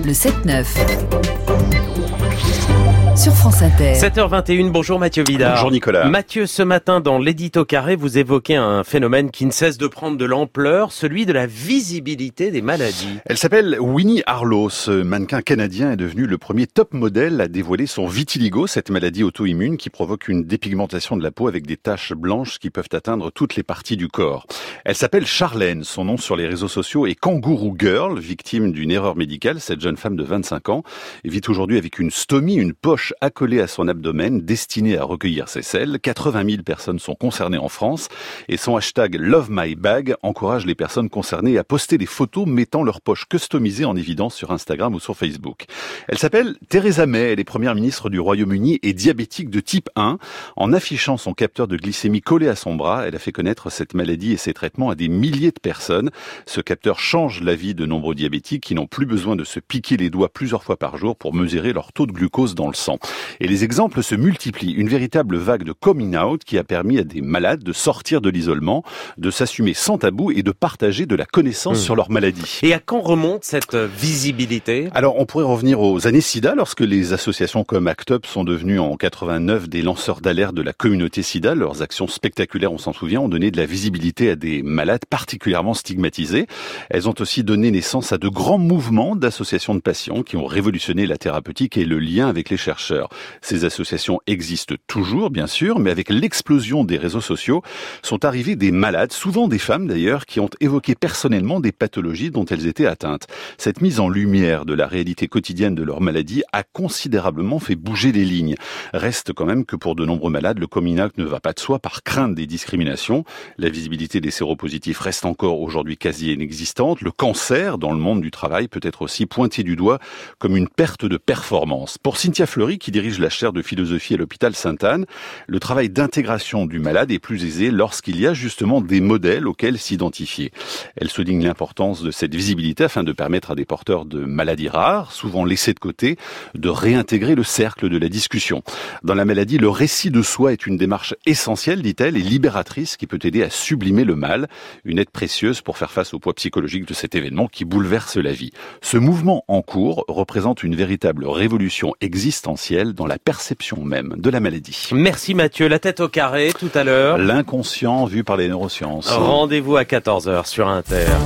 Le 7-9. Sur France Inter. 7h21, bonjour Mathieu Vidard. Bonjour Nicolas. Mathieu, ce matin dans l'édito carré, vous évoquez un phénomène qui ne cesse de prendre de l'ampleur, celui de la visibilité des maladies. Elle s'appelle Winnie Harlow. Ce mannequin canadien est devenu le premier top modèle à dévoiler son vitiligo, cette maladie auto-immune qui provoque une dépigmentation de la peau avec des taches blanches qui peuvent atteindre toutes les parties du corps. Elle s'appelle Charlène. Son nom sur les réseaux sociaux est Kangourou Girl, victime d'une erreur médicale. Cette jeune femme de 25 ans vit aujourd'hui avec une stomie, une poche accolée à son abdomen, destinée à recueillir ses selles. 80 000 personnes sont concernées en France et son hashtag Love My Bag encourage les personnes concernées à poster des photos mettant leur poche customisée en évidence sur Instagram ou sur Facebook. Elle s'appelle Theresa May, elle est première ministre du Royaume-Uni et diabétique de type 1. En affichant son capteur de glycémie collé à son bras, elle a fait connaître cette maladie et ses traitements à des milliers de personnes. Ce capteur change la vie de nombreux diabétiques qui n'ont plus besoin de se piquer les doigts plusieurs fois par jour pour mesurer leur taux de glucose dans le sang. Et les exemples se multiplient. Une véritable vague de coming out qui a permis à des malades de sortir de l'isolement, de s'assumer sans tabou et de partager de la connaissance sur leur maladie. Et à quand remonte cette visibilité ? Alors, on pourrait revenir aux années SIDA, lorsque les associations comme ACT UP sont devenues en 89 des lanceurs d'alerte de la communauté SIDA. Leurs actions spectaculaires, on s'en souvient, ont donné de la visibilité à des malades particulièrement stigmatisés. Elles ont aussi donné naissance à de grands mouvements d'associations de patients qui ont révolutionné la thérapeutique et le lien avec les chercheurs. Ces associations existent toujours, bien sûr, mais avec l'explosion des réseaux sociaux, sont arrivés des malades, souvent des femmes d'ailleurs, qui ont évoqué personnellement des pathologies dont elles étaient atteintes. Cette mise en lumière de la réalité quotidienne de leur maladie a considérablement fait bouger les lignes. Reste quand même que pour de nombreux malades, le coming out ne va pas de soi par crainte des discriminations. La visibilité des séropositifs reste encore aujourd'hui quasi inexistante. Le cancer, dans le monde du travail, peut être aussi pointé du doigt comme une perte de performance. Pour Cynthia Fleury, qui dirige la chaire de philosophie à l'hôpital Sainte-Anne, le travail d'intégration du malade est plus aisé lorsqu'il y a justement des modèles auxquels s'identifier. Elle souligne l'importance de cette visibilité afin de permettre à des porteurs de maladies rares, souvent laissés de côté, de réintégrer le cercle de la discussion. Dans la maladie, le récit de soi est une démarche essentielle, dit-elle, et libératrice qui peut aider à sublimer le mal, une aide précieuse pour faire face au poids psychologique de cet événement qui bouleverse la vie. Ce mouvement en cours représente une véritable révolution existentielle dans la perception même de la maladie. Merci Mathieu, la tête au carré tout à l'heure. L'inconscient vu par les neurosciences. Rendez-vous à 14h sur Inter.